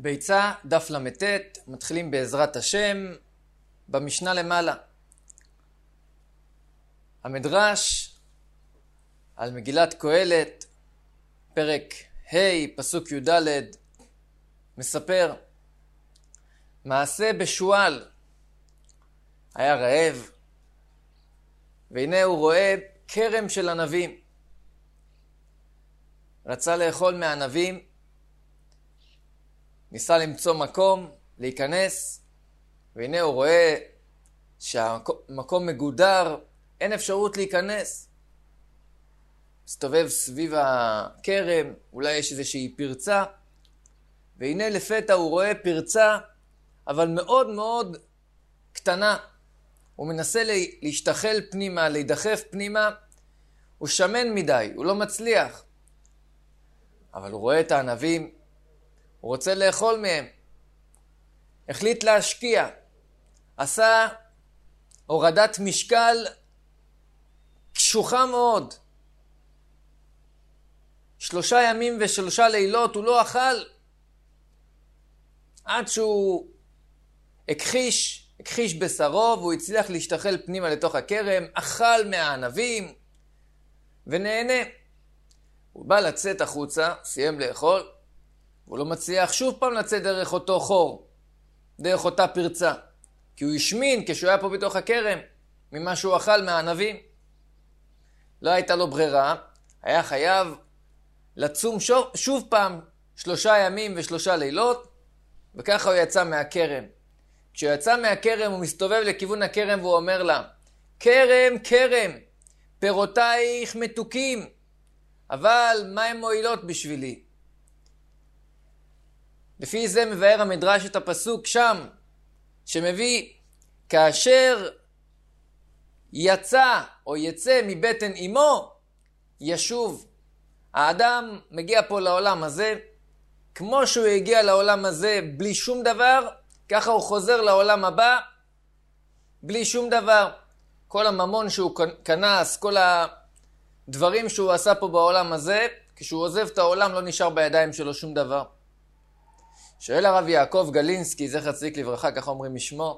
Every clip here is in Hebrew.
ביצה, דף למתת, מתחילים בעזרת השם, במשנה למעלה. המדרש על מגילת קהלת, פרק ה' פסוק י"ד, מספר, מעשה בשועל, היה רעב, והנה הוא רואה כרם של ענבים. רצה לאכול מהענבים, ניסה למצוא מקום, להיכנס, והנה הוא רואה שהמקום מגודר, אין אפשרות להיכנס. מסתובב סביב הכרם, אולי יש איזושהי פרצה, והנה לפתע הוא רואה פרצה, אבל מאוד מאוד קטנה. הוא מנסה להשתחל פנימה, להידחף פנימה, הוא שמן מדי, הוא לא מצליח. אבל הוא רואה את הענבים, הוא רוצה לאכול מהם. החליט להשקיע, עשה הורדת משקל קשוחה מאוד. 3 ימים ו3 לילות הוא לא אכל, עד שהוא הכחיש בשרו, והוא הצליח להשתחל פנימה לתוך הכרם, אכל מהענבים ונהנה. הוא בא לצאת החוצה, סיים לאכול, הוא לא מצליח שוב פעם לצאת דרך אותו חור, דרך אותה פרצה, כי הוא השמין כשהוא היה פה בתוך הכרם, ממה שהוא אכל מהענבים. לא הייתה לו ברירה, היה חייב לצום שוב פעם 3 ימים ו3 לילות, וככה הוא יצא מהכרם. כשהוא יצא מהכרם הוא מסתובב לכיוון הכרם והוא אומר לה, כרם, כרם, פירותייך מתוקים, אבל מה הם מועילות בשבילי? לפי זה מבאר המדרש את הפסוק שם, שמביא, כאשר יצא או יצא מבטן אמו, ישוב. האדם מגיע פה לעולם הזה, כמו שהוא הגיע לעולם הזה בלי שום דבר, ככה הוא חוזר לעולם הבא, בלי שום דבר. כל הממון שהוא כנס, כל הדברים שהוא עשה פה בעולם הזה, כשהוא עוזב את העולם לא נשאר בידיים שלו שום דבר. שואל הרב יעקב גלינסקי, זכר צדיק לברכה, ככה אומרים משמו,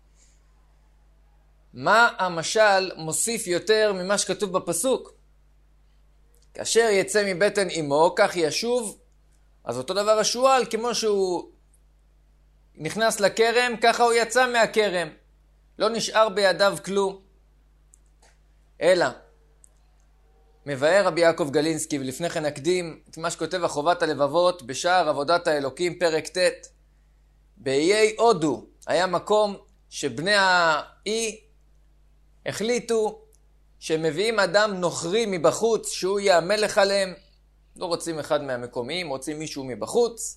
מה המשל מוסיף יותר ממה שכתוב בפסוק? כאשר יצא מבטן אמו, כך ישוב, אז אותו דבר השועל, כמו שהוא נכנס לכרם, ככה הוא יצא מהכרם. לא נשאר בידיו כלום. אלא, מבאר רבי יעקב גלינסקי, ולפני כן נקדים את מה שכותב החובת הלבבות בשער עבודת האלוקים, פרק ט'. באיי הודו היה מקום שבני האי החליטו שמביאים אדם נוכרי מבחוץ, שהוא יהיה המלך עליהם. לא רוצים אחד מהמקומיים, רוצים מישהו מבחוץ.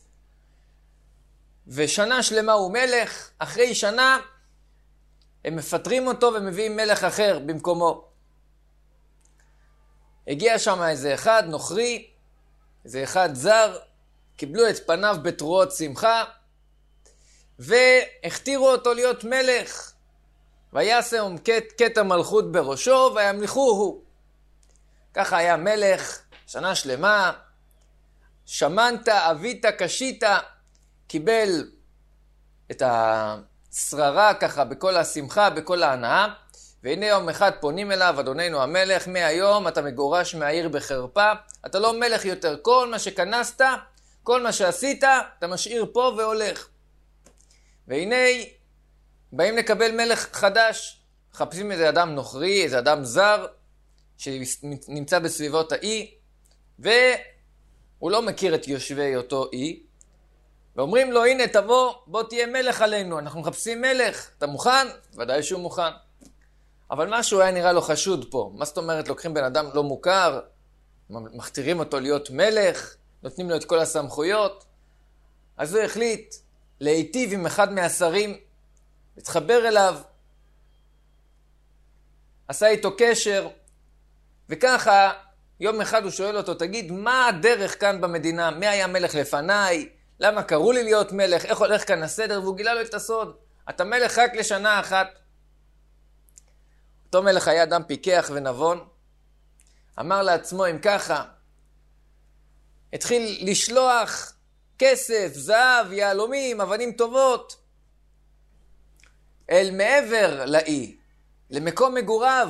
ושנה שלמה הוא מלך, אחרי שנה הם מפטרים אותו ומביאים מלך אחר במקומו. הגיע שם איזה אחד נוכרי, איזה אחד זר, קיבלו את פניו בתרועות שמחה, והכתירו אותו להיות מלך. וישם כתר מלכות בראשו, וימליכוהו. ככה היה מלך, שנה שלמה, שמנת, אבית, קשית, קיבל את השררה ככה בכל השמחה, בכל ההנאה, והנה יום אחד פונים אליו, אדוננו המלך, מהיום אתה מגורש מהעיר בחרפה, אתה לא מלך יותר, כל מה שכנסת, כל מה שעשית, אתה משאיר פה והולך. והנה באים לקבל מלך חדש, חפשים איזה אדם נוכרי, איזה אדם זר, שנמצא בסביבות האי, והוא לא מכיר את יושבי אותו אי, ואומרים לו, הנה תבוא, בוא תהיה מלך עלינו, אנחנו מחפשים מלך, אתה מוכן? ודאי שהוא מוכן. אבל משהו היה נראה לו חשוד פה. מה זאת אומרת, לוקחים בן אדם לא מוכר, מכתירים אותו להיות מלך, נותנים לו את כל הסמכויות. אז הוא החליט להיטיב עם אחד מהשרים, להתחבר אליו, עשה איתו קשר, וככה יום אחד הוא שואל אותו, תגיד, מה הדרך כאן במדינה? מי היה מלך לפניי? למה קראו לי להיות מלך? איך הולך כאן הסדר? והוא גילה לו את הסוד. אתה מלך רק לשנה אחת. אותו מלך היה אדם פיקח ונבון. אמר לעצמו, אם ככה, התחיל לשלוח כסף, זהב, יהלומים, אבנים טובות, אל מעבר לאי, למקום מגוריו.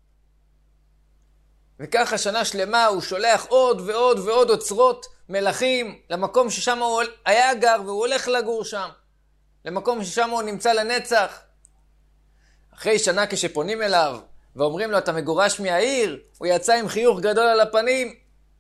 וככה שנה שלמה הוא שולח עוד ועוד ועוד אוצרות מלכים למקום ששם הוא היה גר, והוא הולך לגור שם, למקום ששם הוא נמצא לנצח. אחרי שנה כשפונים אליו ואומרים לו אתה מגורש מהעיר, הוא יצא עם חיוך גדול על הפנים.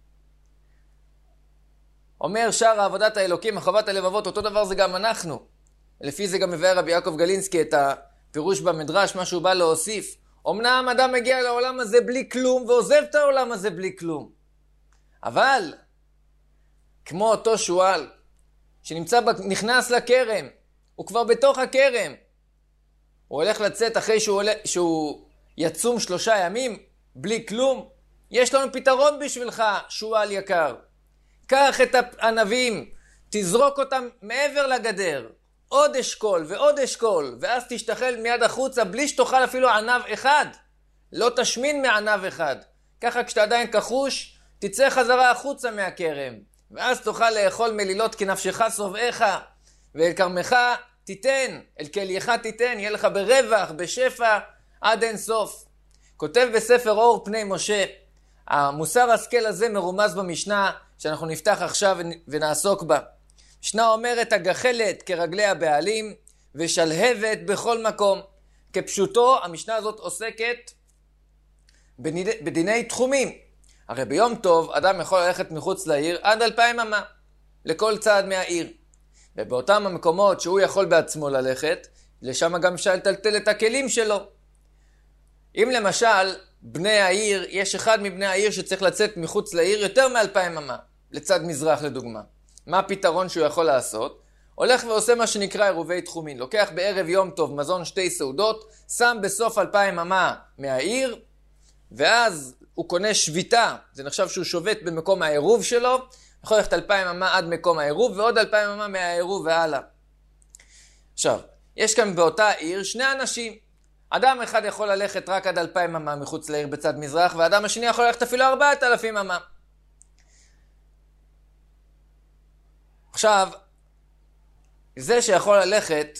אומר שער עבודת האלוקים, החוות הלבבות, אותו דבר זה גם אנחנו. לפי זה גם מבאר רבי יעקב גלינסקי את הפירוש במדרש, מה שהוא בא להוסיף. אמנם אדם מגיע לעולם הזה בלי כלום, ועוזב את העולם הזה בלי כלום. אבל, כמו אותו שועל, נכנס לכרם, הוא כבר בתוך הכרם. הוא הולך לצאת אחרי שהוא יצום 3 ימים, בלי כלום. יש לנו פתרון בשבילך, שועל יקר. קח את הענבים, תזרוק אותם מעבר לגדר. עוד אשכול ועוד אשכול, ואז תשתחל מיד החוצה בלי שתאכל אפילו ענב אחד. לא תשמין מענב אחד. ככה כשאתה עדיין כחוש, תצא חזרה החוצה מהכרם. ואז תוכל לאכול מלילות כי נפשך שובעך, ואל כרמך תיתן, אל כלייך תיתן, יהיה לך ברווח, בשפע, עד אין סוף. כותב בספר אור פני משה, המוסר השכל הזה מרומז במשנה, שאנחנו נפתח עכשיו ונעסוק בה. משנה אומרת הגחלת כרגלי הבעלים ושלהבת בכל מקום. כפשוטו, המשנה הזאת עוסקת בדיני תחומים. הרי ביום טוב אדם יכול ללכת מחוץ לעיר עד 2,000 אמה, לכל צעד מהעיר. ובאותם המקומות שהוא יכול בעצמו ללכת, לשם גם אפשר לטלטל את הכלים שלו. אם למשל בני העיר, יש אחד מבני העיר שצריך לצאת מחוץ לעיר יותר מ2,000 אמה, לצד מזרח לדוגמה. מה הפתרון שהוא יכול לעשות? הולך ועושה מה שנקרא עירובי תחומין. לוקח בערב יום טוב מזון 2 סעודות, שם בסוף 2,000 אמה מהעיר, ואז הוא קונה שביתה. זה נחשב שהוא שובת במקום העירוב שלו, יכול ללכת 2,000 אמה עד מקום העירוב, ועוד 2,000 אמה מהעירוב והלאה. עכשיו, יש כאן באותה עיר 2 אנשים. אדם אחד יכול ללכת רק עד 2,000 אמה מחוץ לעיר בצד מזרח, ואדם השני יכול ללכת אפילו 4,000 אמה. עכשיו, זה שיכול ללכת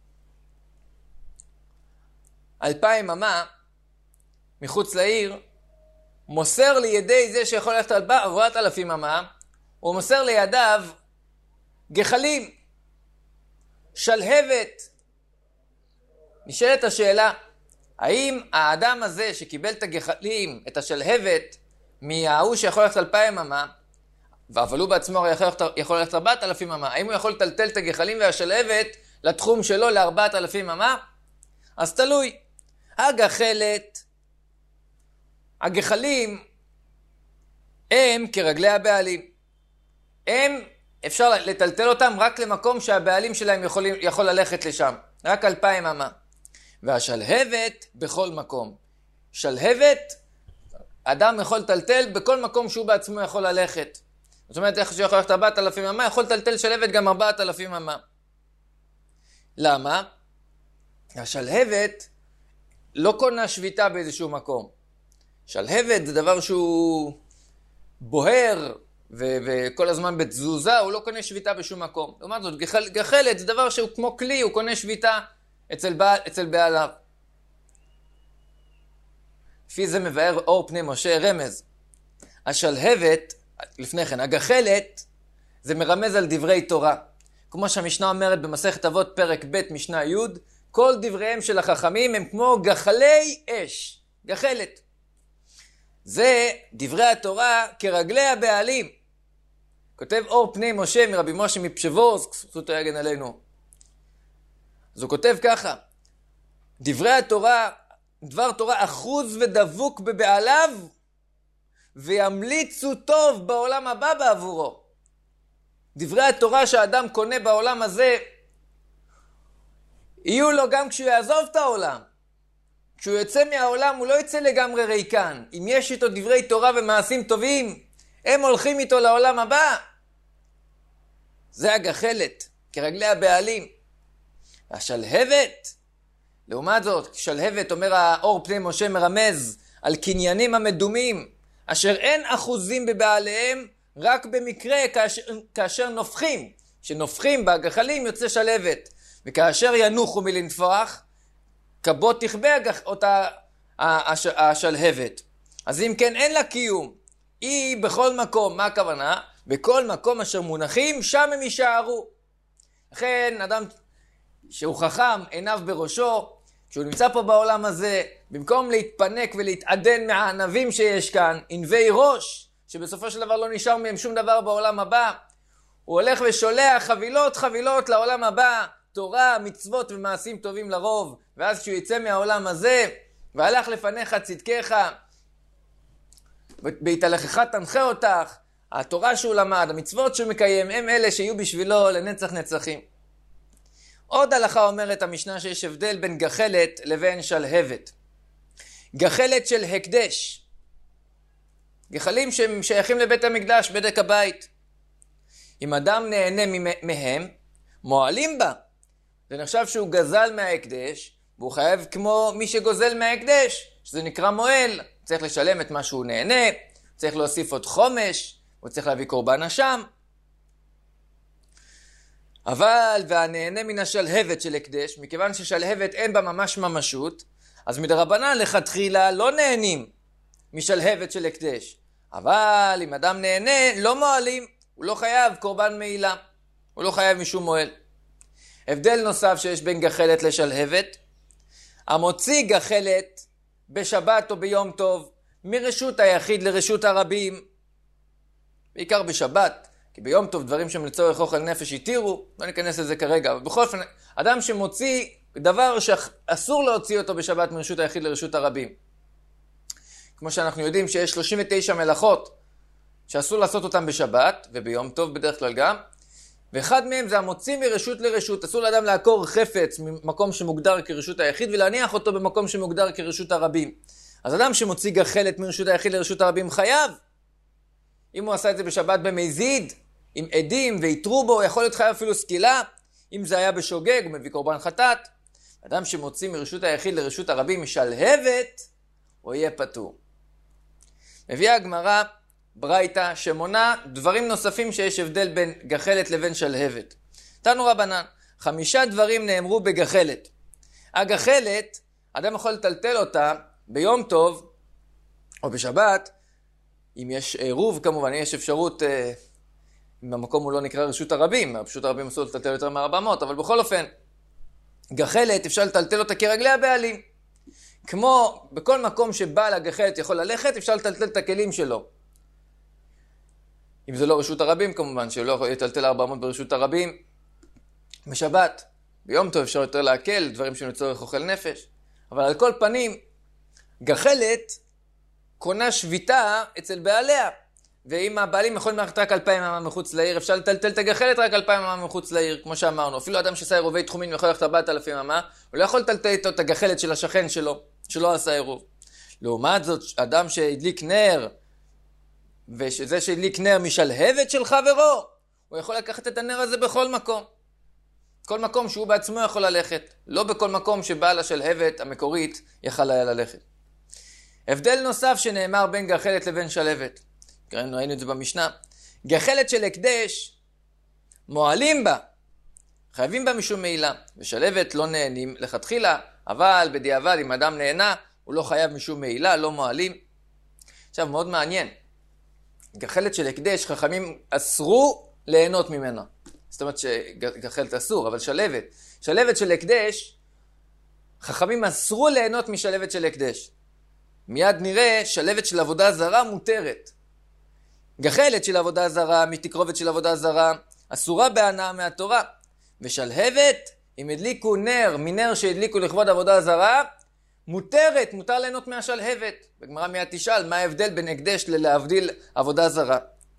2,000 אמה מחוץ לעיר, מוסר לידי זה שיכול ללכת 4,000 אמה, הוא מוסר לידיו גחלים, שלהבת. נשאלת השאלה, האם האדם הזה שקיבל את הגחלים, את השלהבת, מההוא שיכול ללכת 2,000 אמה, אבל הוא בעצמו יכול ללכת 4,000 אמה, האם הוא יכול לטלטל את הגחלים והשלהבת לתחום שלו ל4,000 אמה? אז תלוי. הגחלת, הגחלים, הם כרגלי הבעלים. הם, אפשר לטלטל אותם רק למקום שהבעלים שלהם יכול ללכת לשם. רק 2,000 אמה. והשלהבת בכל מקום. שלהבת, אדם יכול לטלטל בכל מקום שהוא בעצמו יכול ללכת. זאת אומרת, איך שהוא יכול ללכת 4,000 אמה, יכול לטלטל שלהבת גם 4,000 אמה. למה? השלהבת לא קונה שביתה באיזשהו מקום. שלהבת זה דבר שהוא בוהר, וכל הזמן בתזוזה, הוא לא קונה שביתה בשום מקום. לעומת זאת, גחלת זה דבר שהוא כמו כלי, הוא קונה שביתה אצל בעליו. לפי זה מבאר אור פני משה רמז. השלהבת, לפני כן, הגחלת, זה מרמז על דברי תורה. כמו שהמשנה אומרת במסכת אבות פרק ב' משנה י', כל דבריהם של החכמים הם כמו גחלי אש. גחלת. זה דברי התורה כרגלי הבעלים. כותב אור פני משה מרבי משה מפשבורסק, זכותו יגן עלינו. אז הוא כותב ככה, דברי התורה, דבר תורה אחוז ודבוק בבעליו, וימליצו טוב בעולם הבא בעבורו. דברי התורה שהאדם קונה בעולם הזה, יהיו לו גם כשהוא יעזוב את העולם. כשהוא יוצא מהעולם הוא לא יצא לגמרי ריקן. אם יש איתו דברי תורה ומעשים טובים, הם הולכים איתו לעולם הבא. זה הגחלת, כרגלי הבעלים. השלהבת, לעומת זאת, שלהבת אומר האור פני משה מרמז על קניינים המדומים, אשר אין אחוזים בבעליהם רק במקרה כאשר נופחים. שנופחים בגחלים יוצא שלהבת. וכאשר ינוחו מלנפוח, כבו תכבה אותה השלהבת. אז אם כן, אין לה קיום. היא בכל מקום. מה הכוונה? בכל מקום אשר מונחים, שם הם יישארו. לכן, אדם שהוא חכם, עיניו בראשו, כשהוא נמצא פה בעולם הזה, במקום להתפנק ולהתעדן מהענבים שיש כאן, ענבי ראש, שבסופו של דבר לא נשאר מהם שום דבר בעולם הבא, הוא הולך ושולח חבילות לעולם הבא, תורה, מצוות ומעשים טובים לרוב, ואז כשהוא יצא מהעולם הזה, והלך לפניך צדקך, בהתהלכך תנחה אותך, התורה שהוא למד, המצוות שהוא מקיים, הם אלה שיהיו בשבילו לנצח נצחים. עוד הלכה אומרת המשנה שיש הבדל בין גחלת לבין שלהבת. גחלת של הקדש, גחלים שהם שייכים לבית המקדש, בדק הבית. אם אדם נהנה מהם, מועלים בה. זה נחשב שהוא גזל מההקדש, והוא חייב כמו מי שגוזל מההקדש, שזה נקרא מועל. צריך לשלם את מה שהוא נהנה, צריך להוסיף עוד חומש, הוא צריך להביא קורבן אשם. אבל והנהנה מן השלהבת של הקדש, מכיוון ששלהבת אין בה ממש ממשות, אז מדרבנן לכתחילה לא נהנים משלהבת של הקדש. אבל אם אדם נהנה, לא מועלים, הוא לא חייב קורבן מעילה, הוא לא חייב משום מועל. הבדל נוסף שיש בין גחלת לשלהבת, המוציא גחלת בשבת או ביום טוב, מרשות היחיד לרשות הרבים, בעיקר בשבת, כי ביום טוב דברים שהם לצורך אוכל נפש יתירו, לא ניכנס לזה כרגע, אבל בכל אופן, אדם שמוציא דבר שאסור להוציא אותו בשבת מרשות היחיד לרשות הרבים. כמו שאנחנו יודעים שיש 39 מלאכות שאסור לעשות אותם בשבת, וביום טוב בדרך כלל גם, ואחד מהם זה המוציא מרשות לרשות. אסור לאדם לעקור חפץ ממקום שמוגדר כרשות היחיד, ולהניח אותו במקום שמוגדר כרשות הרבים. אז אדם שמוציא גחלת מרשות היחיד לרשות הרבים חייב. אם הוא עשה את זה בשבת במזיד, עם עדים ויתרו בו, יכול להיות חייב אפילו סקילה. אם זה היה בשוגג, הוא מביא קורבן חטאת. אדם שמוציא מרשות היחיד לרשות הרבים משלהבת, הוא יהיה פטור. מביאה הגמרא ברייתא שמונה דברים נוספים שיש הבדל בין גחלת לבין שלהבת. תנו רבנן, 5 דברים נאמרו בגחלת. הגחלת, אדם יכול לטלטל אותה ביום טוב או בשבת, אם יש עירוב כמובן, יש אפשרות, אם המקום הוא לא נקרא רשות הרבים, פשוט הרבים אסור לטלטל יותר מ-400, אבל בכל אופן, גחלת אפשר לטלטל אותה כרגלי הבעלים. כמו בכל מקום שבעל הגחלת יכול ללכת, אפשר לטלטל את הכלים שלו. אם זה לא רשות הרבים כמובן, שלא יכול לטלטל 400 ברשות הרבים. בשבת, ביום טוב אפשר יותר להקל, דברים שלצורך אוכל נפש. אבל על כל פנים, גחלת קונה שביתה אצל בעליה. ואם הבעלים יכולים ללכת רק 2,000 אמה מחוץ לעיר, אפשר לטלטל את הגחלת רק 2,000 אמה מחוץ לעיר, כמו שאמרנו. אפילו אדם שעשה עירובי תחומים יכול ללכת 4,000 אמה, הוא לא יכול לטלטל איתו את הגחלת של השכן שלו, שלא עשה עירוב. לעומת זאת, אדם שהדליק נר, ושזה שהדליק נר משלהבת של חברו, הוא יכול לקחת את הנר הזה בכל מקום. כל מקום שהוא בעצמו יכול ללכת, לא בכל מקום שבעל השלהבת המקורית יכל היה ללכת. הבדל נוסף שנאמר בין גחלת לבין שלהבת. ראינו את זה במשנה. גחלת של הקדש, מועלים בה, חייבים בה משום מעילה, ושלהבת לא נהנים לכתחילה, אבל בדיעבד אם אדם נהנה, הוא לא חייב משום מעילה, לא מועלים. עכשיו מאוד מעניין, גחלת של הקדש, חכמים אסרו ליהנות ממנה. זאת אומרת שגחלת אסור, אבל שלהבת של הקדש, חכמים אסרו ליהנות משלהבת של הקדש. מיד נראה שלהבת של עבודה זרה מותרת. גחלת של עבודה זרה, מתקרובת של עבודה זרה, אסורה בהנאה מהתורה. ושלהבת, אם הדליקו נר מנר שהדליקו לכבוד עבודה זרה, מותרת, מותר ליהנות מהשלהבת. בגמרא מיד תשאל, מה ההבדל בין הקדש להבדיל עבודה זרה?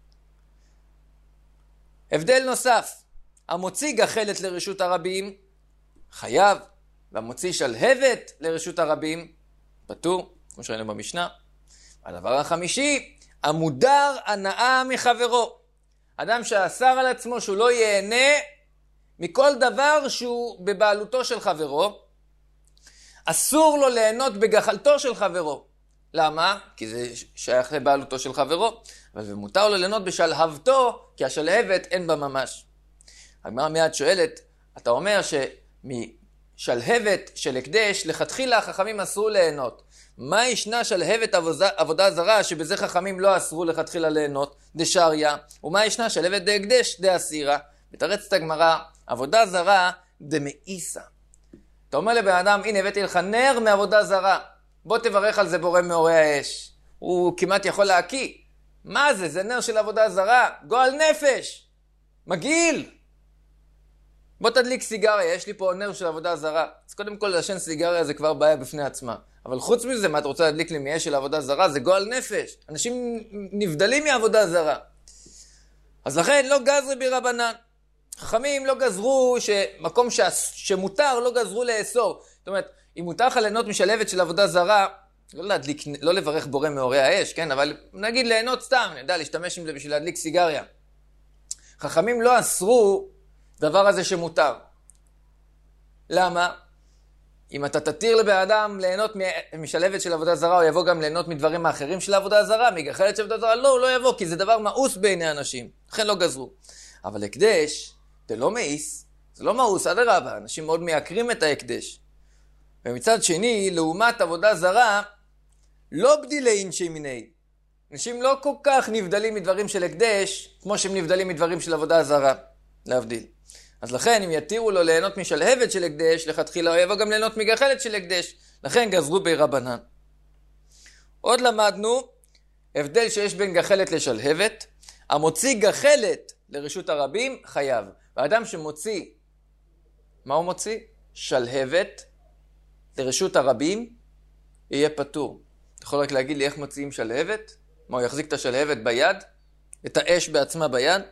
הבדל נוסף, המוציא גחלת לרשות הרבים, חייב, והמוציא שלהבת לרשות הרבים, פטור, כמו שראינו במשנה. הדבר החמישי, המודר הנאה מחברו. אדם שאסר על עצמו שהוא לא ייהנה מכל דבר שהוא בבעלותו של חברו, אסור לו ליהנות בגחלתו של חברו. למה? כי זה שייך לבעלותו של חברו. אבל מותר לו ליהנות בשלהבתו, כי השלהבת אין בה ממש. הגמרא מיד שואלת, אתה אומר שמשלהבת של הקדש, לכתחילה החכמים אסרו ליהנות. מה ישנה שלהבת עבודה זרה, שבזה חכמים לא אסרו לכתחילה ליהנות, דשריה, ומה ישנה שלהבת דהקדש, דאסירה? מתרצת הגמרא, עבודה זרה דמאיסה. אתה אומר לבן אדם, הנה הבאתי לך נר מעבודה זרה, בוא תברך על זה בורא מאורי האש. הוא כמעט יכול להקיא. מה זה? זה נר של עבודה זרה, גועל נפש, מגעיל. בוא תדליק סיגריה, יש לי פה נר של עבודה זרה. אז קודם כל לעשן סיגריה זה כבר בעיה בפני עצמה. אבל חוץ מזה, מה אתה רוצה להדליק לי מאש של עבודה זרה? זה גועל נפש. אנשים נבדלים מעבודה זרה. אז לכן לא גזרי ברבנן. חכמים לא גזרו שמקום שמותר לא גזרו לאסור. זאת אומרת, אם מותר לך ליהנות משלהבת של עבודה זרה, לא לברך בורא מאורי האש, כן? אבל נגיד ליהנות סתם, אני יודע להשתמש עם זה בשביל להדליק סיגריה. חכמים לא אסרו דבר הזה שמותר. למה? אם אתה תתיר לבן אדם ליהנות משלהבת של עבודה זרה, הוא יבוא גם ליהנות מדברים האחרים של העבודה זרה, מגחלת של עבודה זרה, לא, הוא לא יבוא, כי זה דבר מאוס בעיני אנשים. לכן לא גזרו. אבל הקדש, זה לא מאיס, זה לא מאוס, אדרבה, אנשים מאוד מייקרים את ההקדש. ומצד שני, לעומת עבודה זרה, לא בדילי אינשי מיני. אנשים לא כל כך נבדלים מדברים של הקדש, כמו שהם נבדלים מדברים של עבודה זרה, להבדיל. אז לכן, אם יתירו לו ליהנות משלהבת של הקדש, לכתחילה הוא יבוא גם ליהנות מגחלת של הקדש. לכן גזרו ברבנן. עוד למדנו, הבדל שיש בין גחלת לשלהבת. המוציא גחלת לרשות הרבים, חייב. והאדם שמוציא, מה הוא מוציא? שלהבת לרשות הרבים, יהיה פטור. אתה יכול רק להגיד לי איך מוציאים שלהבת? מה, הוא יחזיק את השלהבת ביד? את האש בעצמה ביד?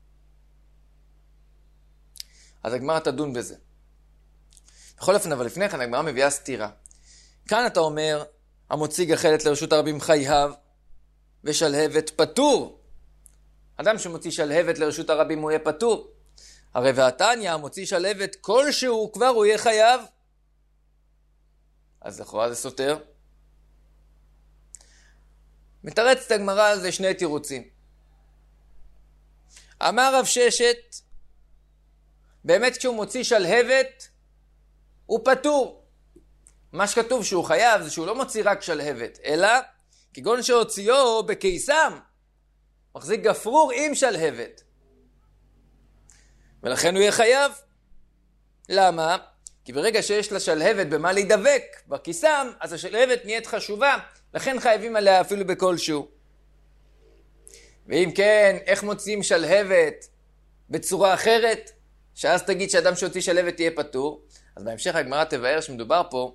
אז הגמרא תדון בזה. בכל אופן, אבל לפני כן הגמרא מביאה סתירה. כאן אתה אומר, המוציא גחלת לרשות הרבים חייב, ושלהבת פטור. אדם שמוציא שלהבת לרשות הרבים הוא יהיה פטור. הרי והתניא, המוציא שלהבת כלשהו כבר הוא יהיה חייב. אז לכאורה זה סותר. מתרצת הגמרא על זה שני תירוצים. אמר רב ששת, באמת כשהוא מוציא שלהבת, הוא פטור. מה שכתוב שהוא חייב זה שהוא לא מוציא רק שלהבת, אלא כגון שהוציאו בקיסם, מחזיק גפרור עם שלהבת. ולכן הוא יהיה חייב. למה? כי ברגע שיש לשלהבת במה להידבק בקיסם, אז השלהבת נהיית חשובה, לכן חייבים עליה אפילו בכלשהו. ואם כן, איך מוציאים שלהבת בצורה אחרת? שאז תגיד שאדם שהוציא שלהבת יהיה פטור. אז בהמשך הגמרא תבאר שמדובר פה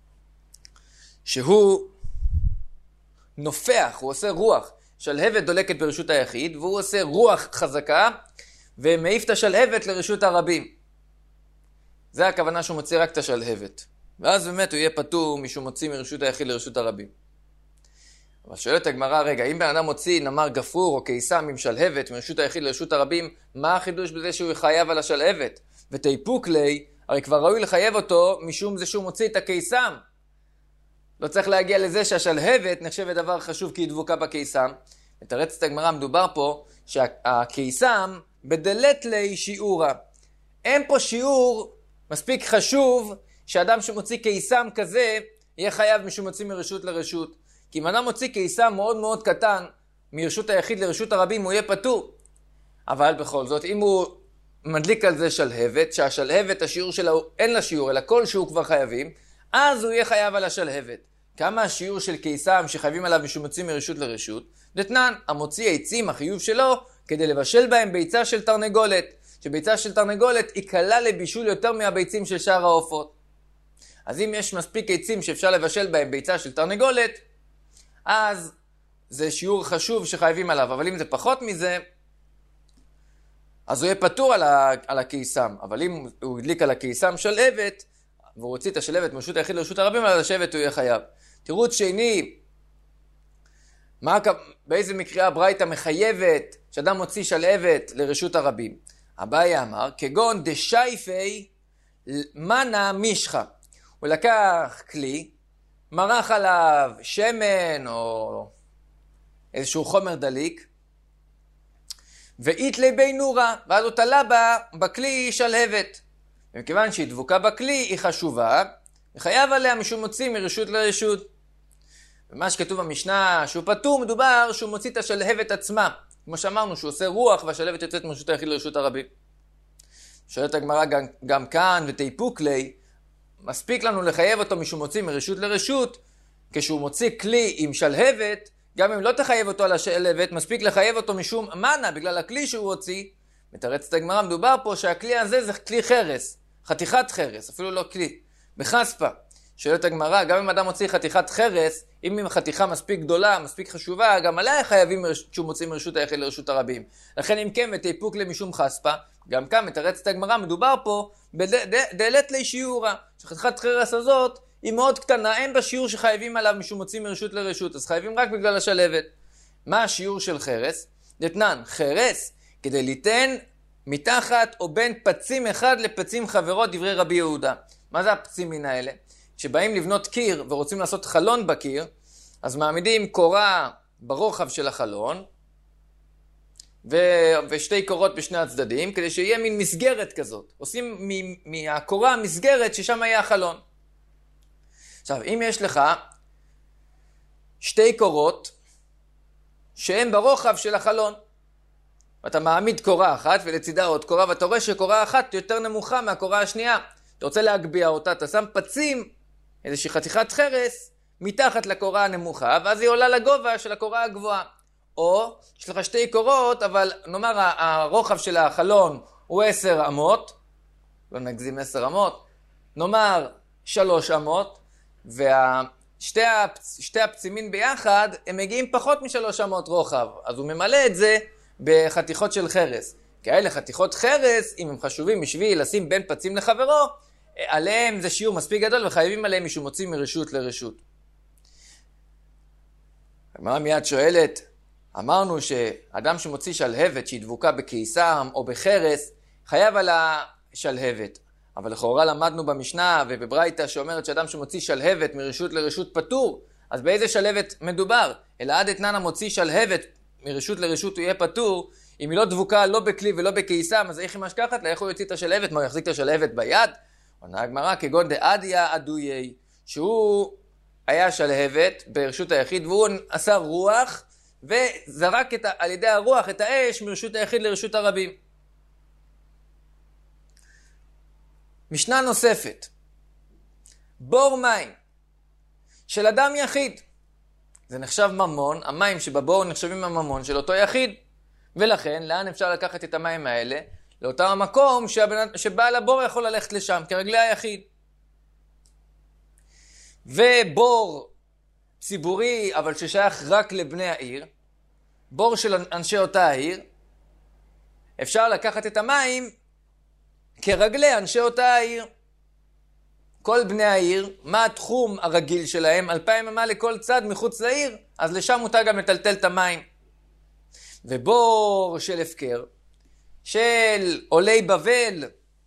שהוא נופח, הוא עושה רוח. שלהבת דולקת ברשות היחיד, והוא עושה רוח חזקה, ומעיף את השלהבת לרשות הרבים. זה הכוונה שהוא מוציא רק את השלהבת. ואז באמת הוא יהיה פטור משהו מוציא מרשות היחיד לרשות הרבים. אבל שואלת הגמרא, רגע, אם בן אדם מוציא נמר גפרור או קיסם עם שלהבת מרשות היחיד לרשות הרבים, מה החידוש בזה שהוא יחייב על השלהבת? ותיפוק לי, הרי כבר ראוי לחייב אותו משום זה שהוא מוציא את הקיסם. לא צריך להגיע לזה שהשלהבת נחשבת דבר חשוב כי היא דבוקה בקיסם. מתרצת הגמרא, מדובר פה שהקיסם בדלת לי שיעורה. אין פה שיעור מספיק חשוב שאדם שמוציא קיסם כזה יהיה חייב משום מוציא מרשות לרשות. כי אם אדם מוציא קיסם מאוד מאוד קטן מרשות היחיד לרשות הרבים הוא יהיה פטור. אבל בכל זאת אם הוא מדליק על זה שלהבת, שהשלהבת השיעור שלה אין לה שיעור אלא כל שהוא כבר חייבים, אז הוא יהיה חייב על השלהבת. כמה השיעור של קיסם שחייבים עליו משום מוציא מרשות לרשות? דתנן, המוציא עצים החיוב שלו כדי לבשל בהם ביצה של תרנגולת. שביצה של תרנגולת היא קלה לבישול יותר מהביצים של שאר העופות. אז אם יש מספיק עצים שאפשר לבשל בהם ביצה של תרנגולת, אז זה שיעור חשוב שחייבים עליו. אבל אם זה פחות מזה, אז הוא יהיה פטור על הקיסם. אבל אם הוא הדליק על הקיסם שלהבת, והוא הוציא את השלהבת מרשות היחיד לרשות הרבים, על השבט הוא יהיה חייב. תירוץ שני, באיזה מקרה הברייתא מחייבת שאדם מוציא שלהבת לרשות הרבים? אביי אמר, כגון דשייפי מנה מישחה. הוא לקח כלי, מרח עליו שמן או איזשהו חומר דליק, ואיתלי בי נורה, ואז הוא תלה בה בכלי שלהבת. ומכיוון שהיא דבוקה בכלי, היא חשובה, וחייב עליה משום מוציא מרשות לרשות. ומה שכתוב במשנה שהוא פטור, מדובר שהוא מוציא את השלהבת עצמה. כמו שאמרנו, שהוא עושה רוח והשלהבת יוצאת מרשות היחיד לרשות הרבים. שואלת הגמרא גם כאן, ותיפוק לי, מספיק לנו לחייב אותו משום מוציא מרשות לרשות, כשהוא מוציא כלי עם שלהבת, גם אם לא תחייב אותו על השלהבת, מספיק לחייב אותו משום מנה, בגלל הכלי שהוא הוציא. מתרצת הגמרא, מדובר פה שהכלי הזה זה כלי חרס, חתיכת חרס, אפילו לא כלי, בחספה. שואלת הגמרא, גם אם אדם מוציא חתיכת חרס, אם היא חתיכה מספיק גדולה, מספיק חשובה, גם עליה חייבים שהוא מוציא מרשות היחיד לרשות הרבים. לכן אם כן, ותיפוק למשום חספה, גם כאן מתרצת הגמרא, מדובר פה בדלת לי שיעורה, שחתיכת חרס הזאת היא מאוד קטנה, אין בה שיעור שחייבים עליו משום מוציא מרשות לרשות, אז חייבים רק בגלל השלהבת. מה השיעור של חרס? דתנן, חרס, כדי ליתן מתחת או בין פצים אחד לפצים חברות, דברי רבי יהודה. מה זה הפצים מן האלה? כשבאים לבנות קיר ורוצים לעשות חלון בקיר, אז מעמידים קורה ברוחב של החלון, ושתי קורות בשני הצדדים, כדי שיהיה מין מסגרת כזאת. עושים מהקורה מסגרת ששם היה החלון. עכשיו, אם יש לך שתי קורות שהן ברוחב של החלון, ואתה מעמיד קורה אחת ולצידה עוד קורה, ואתה רואה שקורה אחת יותר נמוכה מהקורה השנייה, אתה רוצה להגביה אותה, אתה שם פצים, איזושהי חתיכת חרס, מתחת לקורה הנמוכה, ואז היא עולה לגובה של הקורה הגבוהה. או, יש לך שתי קורות, אבל נאמר הרוחב של החלון הוא 10 אמות, לא נגזים 10 אמות, נאמר 3 אמות, שתי הפצימין ביחד, הם מגיעים פחות מ3 אמות רוחב, אז הוא ממלא את זה בחתיכות של חרס. כאלה חתיכות חרס, אם הם חשובים בשביל לשים בין פצים לחברו, עליהם זה שיעור מספיק גדול, וחייבים עליהם משום מוציא מרשות לרשות. הגמרא מיד שואלת, אמרנו שאדם שמוציא שלהבת שהיא דבוקה בקיסם או בחרס, חייב על השלהבת. אבל לכאורה למדנו במשנה ובברייתא שאומרת שאדם שמוציא שלהבת מרשות לרשות פטור, אז באיזה שלהבת מדובר? אלא עד אתנן המוציא שלהבת מרשות לרשות הוא יהיה פטור, אם היא לא דבוקה לא בכלי ולא בקיסם, אז איך היא משכחת לה? איך הוא יוציא את השלהבת? מה, הוא יחזיק את השלהבת ביד? עונה הגמרא, כגון דאדיה אדויי, שהוא היה שלהבת ברשות היחיד, והוא עשה רוח, וזרק על ידי הרוח את האש מרשות היחיד לרשות הרבים. משנה נוספת, בור מים של אדם יחיד, זה נחשב ממון, המים שבבור נחשבים הממון של אותו יחיד, ולכן לאן אפשר לקחת את המים האלה? לאותם המקום שבעל הבור יכול ללכת לשם, כרגלי היחיד. ובור ציבורי, אבל ששייך רק לבני העיר, בור של אנשי אותה העיר, אפשר לקחת את המים כרגלי אנשי אותה העיר. כל בני העיר, מה התחום הרגיל שלהם? 2,000 אמה לכל צד מחוץ לעיר, אז לשם מותר גם לטלטל את המים. ובור של הפקר, של עולי בבל,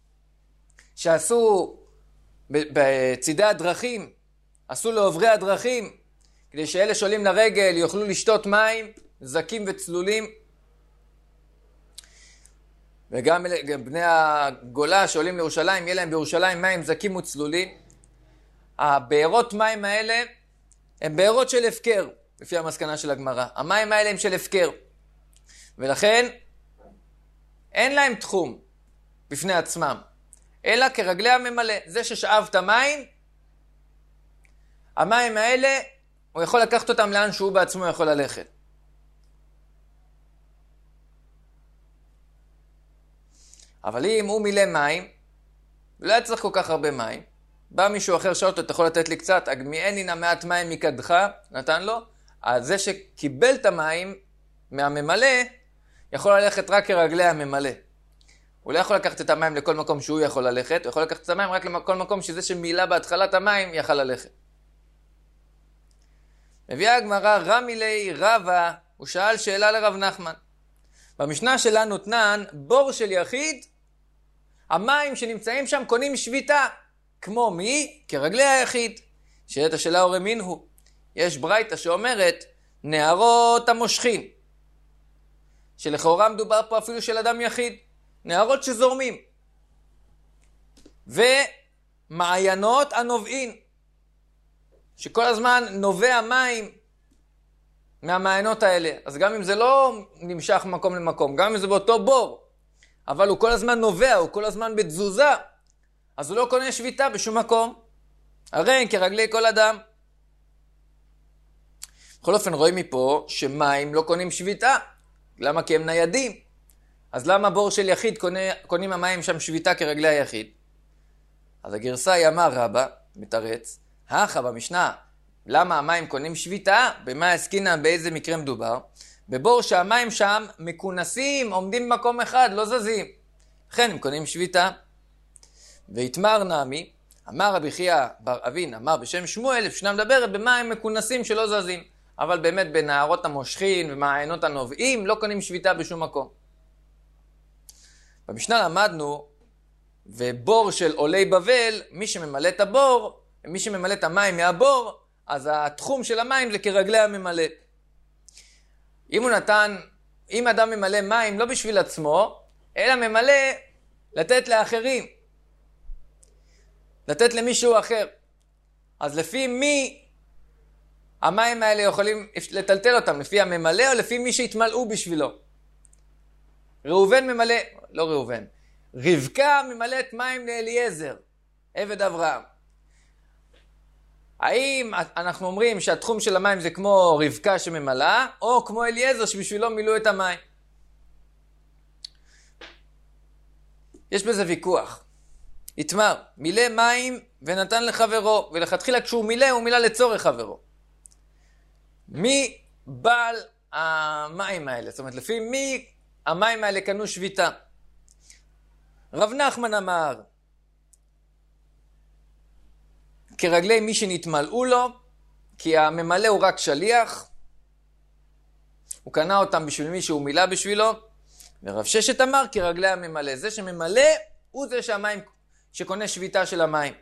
שעשו בצידי הדרכים, עשו לעוברי הדרכים, כדי שאלה שעולים לרגל יוכלו לשתות מים, זקים וצלולים. וגם בני הגולה שעולים לירושלים, יהיה להם בירושלים מים זקים וצלולים. הבארות מים האלה הם בארות של הפקר, לפי המסקנה של הגמרא. המים האלה הם של הפקר. ולכן אין להם תחום בפני עצמם, אלא כרגלי הממלא. זה ששאב את המים, המים האלה, הוא יכול לקחת אותם לאן שהוא בעצמו יכול ללכת. אבל אם הוא מילא מים, לא היה צריך כל כך הרבה מים, בא מישהו אחר שאל אותו, אתה יכול לתת לי קצת, אגמיאני נא מעט מים מקדך, נתן לו, אז זה שקיבל את המים מהממלא, יכול ללכת רק כרגלי הממלא. הוא לא יכול לקחת את המים לכל מקום שהוא יכול ללכת, הוא יכול לקחת את המים רק לכל מקום שזה שמילא בהתחלת המים יכל ללכת. מביאה הגמרא רמי לי רבא, הוא שאל שאלה לרב נחמן. במשנה שלנו תנן, בור של יחיד, המים שנמצאים שם קונים שביתה. כמו מי? כרגלי היחיד. שאלת השאלה הורי מין הוא. יש ברייתא שאומרת, נערות המושכין. שלכאורה מדובר פה אפילו של אדם יחיד, נהרות שזורמים, ומעיינות הנובעים, שכל הזמן נובע מים מהמעיינות האלה. אז גם אם זה לא נמשך ממקום למקום, גם אם זה באותו בור, אבל הוא כל הזמן נובע, הוא כל הזמן בתזוזה, אז הוא לא קונה שביתה בשום מקום. הרי הם כרגלי כל אדם. בכל אופן רואים מפה שמים לא קונים שביתה. למה? כי הם ניידים. אז למה בור של יחיד קונים המים שם שביתה כרגלי היחיד? אז הגרסה היא אמר רבא, מתרץ, האחה במשנה, למה המים קונים שביתה? במה עסקינן, באיזה מקרה מדובר? בבור שהמים שם מכונסים, עומדים במקום אחד, לא זזים. לכן הם קונים שביתה. והתמר נעמי, אמר רבי חייא בר אבין, אמר בשם שמואל, משנה מדברת במים מכונסים שלא זזים. אבל באמת בנהרות המושכין ומעיינות הנובעים לא קונים שביתה בשום מקום. במשנה למדנו, ובור של עולי בבל, מי שממלא את הבור, מי שממלא את המים מהבור, אז התחום של המים זה כרגלי הממלא. אם אדם ממלא מים לא בשביל עצמו, אלא ממלא לתת לאחרים, לתת למישהו אחר. אז לפי מי המים האלה יכולים לטלטל אותם? לפי הממלא או לפי מי שהתמלאו בשבילו? רבקה ממלאת מים לאליעזר, עבד אברהם. האם אנחנו אומרים שהתחום של המים זה כמו רבקה שממלאה, או כמו אליעזר שבשבילו מילאו את המים? יש בזה ויכוח. התמר, מילא מים ונתן לחברו, ולכתחילה כשהוא מילא, הוא מילא לצורך חברו. מי בעל המים האלה? זאת אומרת, לפי מי המים האלה קנו שביתה? רב נחמן אמר, כרגלי מי שנתמלאו לו, כי הממלא הוא רק שליח, הוא קנה אותם בשביל מי שהוא מילא בשבילו, ורב ששת אמר כרגלי הממלא, זה שממלא הוא זה שהמים, שקונה שביתה של המים.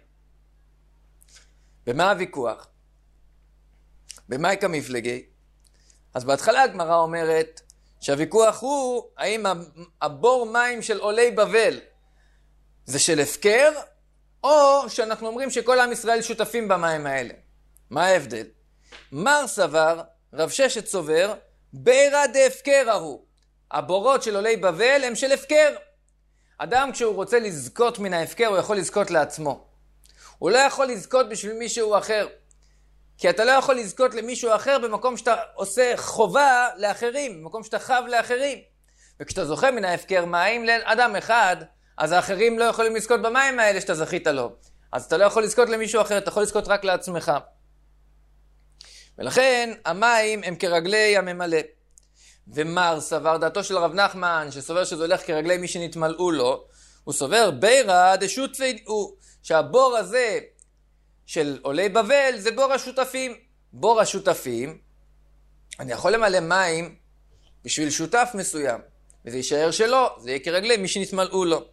במה הוויכוח? במאי כמפלגי? אז בהתחלה הגמרא אומרת שהוויכוח הוא האם הבור מים של עולי בבל זה של הפקר, או שאנחנו אומרים שכל עם ישראל שותפים במים האלה. מה ההבדל? מר סבר, רב ששת סובר, בירא דהפקר ההוא. הבורות של עולי בבל הם של הפקר. אדם כשהוא רוצה לזכות מן ההפקר, הוא יכול לזכות לעצמו. הוא לא יכול לזכות בשביל מישהו אחר. כי אתה לא יכול לזכות למישהו אחר במקום שאתה עושה חובה לאחרים, במקום שאתה חב לאחרים. וכשאתה זוכה מן ההפקר מים לאדם אחד, אז האחרים לא יכולים לזכות במים האלה שאתה זכית לו. אז אתה לא יכול לזכות למישהו אחר, אתה יכול לזכות רק לעצמך. ולכן המים הם כרגלי הממלא. ומר סבר, דעתו של רב נחמן, שסובר שזה הולך כרגלי מי שנתמלאו לו, הוא סובר בירא דשותפי הוא, שהבור הזה של עולי בבל זה בור השותפים. בור השותפים, אני יכול למלא מים בשביל שותף מסוים, וזה יישאר שלו, זה יהיה כרגלי מי שנתמלאו לו.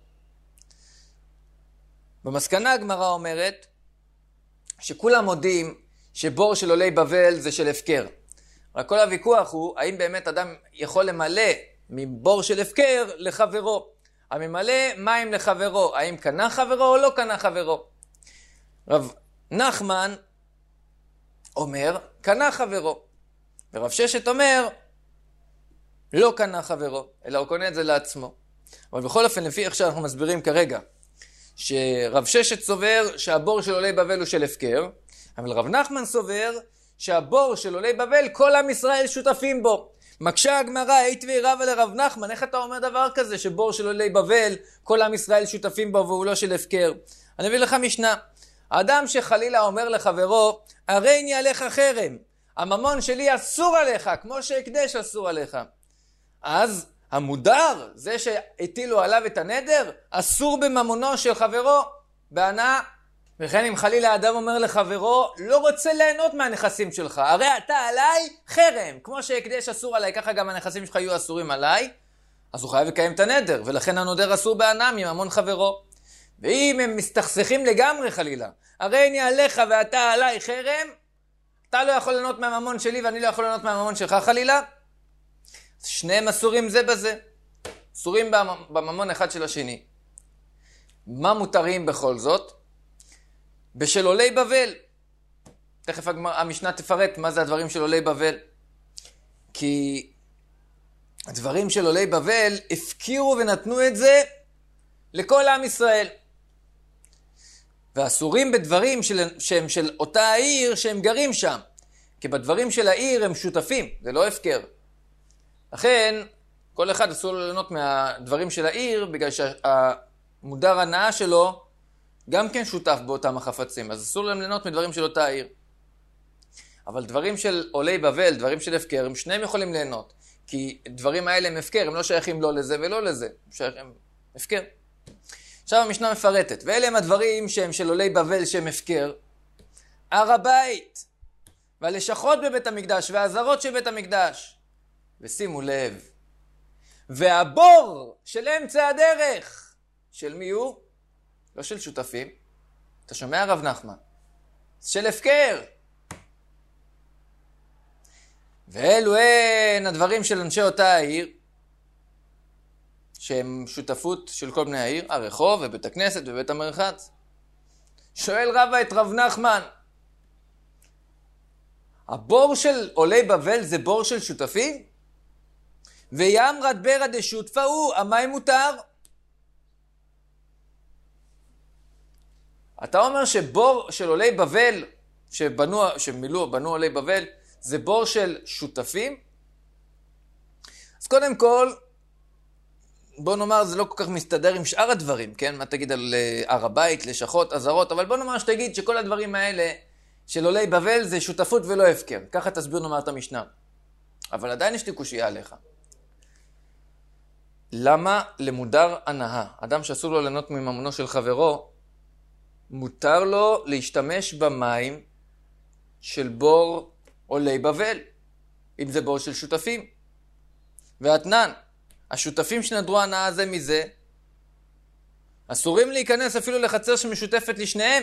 במסקנה הגמרא אומרת שכולם מודים שבור של עולי בבל זה של הפקר. רק כל הוויכוח הוא האם באמת אדם יכול למלא מבור של הפקר לחברו. הממלא מים לחברו, האם קנה חברו או לא קנה חברו? רב נחמן אומר קנה חברו, ורב ששת אומר לא קנה חברו, אלא הוא קונה את זה לעצמו. אבל בכל אופן, לפי איך שאנחנו מסבירים כרגע, שרב ששת סובר שהבור של עולי בבל הוא של הפקר, אבל רב נחמן סובר שהבור של עולי בבל כל עם ישראל שותפים בו. מקשה הגמרא, היתבי רבא לרב נחמן, איך אתה אומר דבר כזה שבור של עולי בבל כל עם ישראל שותפים בו והוא לא של הפקר? אני אביא לך משנה. האדם שחלילה אומר לחברו, הרי אני עליך חרם, הממון שלי אסור עליך, כמו שהקדש אסור עליך. אז המודר, זה שהטילו עליו את הנדר, אסור בממונו של חברו, בהנאה. וכן אם חלילה האדם אומר לחברו, לא רוצה ליהנות מהנכסים שלך, הרי אתה עליי חרם, כמו שהקדש אסור עליי, ככה גם הנכסים שלך יהיו אסורים עליי, אז הוא חייב לקיים את הנדר, ולכן הנודר אסור בהנאה מממון חברו. ואם הם מסתכסכים לגמרי חלילה, הרי אני עליך ואתה עליי חרם, אתה לא יכול ליהנות מהממון שלי ואני לא יכול ליהנות מהממון שלך חלילה, שניהם אסורים זה בזה. אסורים בממון אחד של השני. מה מותרים בכל זאת? בשל עולי בבל. תכף המשנה תפרט מה זה הדברים של עולי בבל. כי הדברים של עולי בבל הפקירו ונתנו את זה לכל עם ישראל. ואסורים בדברים שהם של אותה העיר שהם גרים שם. כי בדברים של העיר הם שותפים, זה לא הפקר. לכן, כל אחד אסור לו ליהנות מהדברים של העיר, בגלל שהמודר הנאה שלו גם כן שותף באותם החפצים. אז אסור להם ליהנות מדברים של אותה העיר. אבל דברים של עולי בבל, דברים של הפקר, הם שניהם יכולים ליהנות. כי דברים האלה הם הפקר, הם לא שייכים לא לזה ולא לזה. הם שייכים הפקר. עכשיו המשנה מפרטת, ואלה הם הדברים שהם של עולי בבל שהם הפקר. הר הבית, והלשכות בבית המקדש, והעזרות של בית המקדש. ושימו לב, והבור של אמצע הדרך, של מי הוא? לא של שותפים. אתה שומע רב נחמן? של הפקר. ואלו הן הדברים של אנשי אותה העיר, שהם שותפות של כל בני העיר, הרחוב ובית הכנסת ובית המרחץ. שואל רבא את רב נחמן, הבור של עולי בבל זה בור של שותפים? ויאמרת ברא דשותפא הוא, המים מותר? אתה אומר שבור של עולי בבל, בנו עולי בבל, זה בור של שותפים? אז קודם כל, בוא נאמר, זה לא כל כך מסתדר עם שאר הדברים, כן? מה תגיד על הר הבית, לשכות, עזרות, אבל בוא נאמר שתגיד שכל הדברים האלה של עולי בבל זה שותפות ולא הפקר. ככה תסביר נאמר את המשנה. אבל עדיין יש לי קושיה עליך. למה למודר הנאה, אדם שאסור לו ליהנות מממונו של חברו, מותר לו להשתמש במים של בור עולי בבל, אם זה בור של שותפים? ואתנן, השותפים שנדרו הנאה זה מזה, אסורים להיכנס אפילו לחצר שמשותפת לשניהם.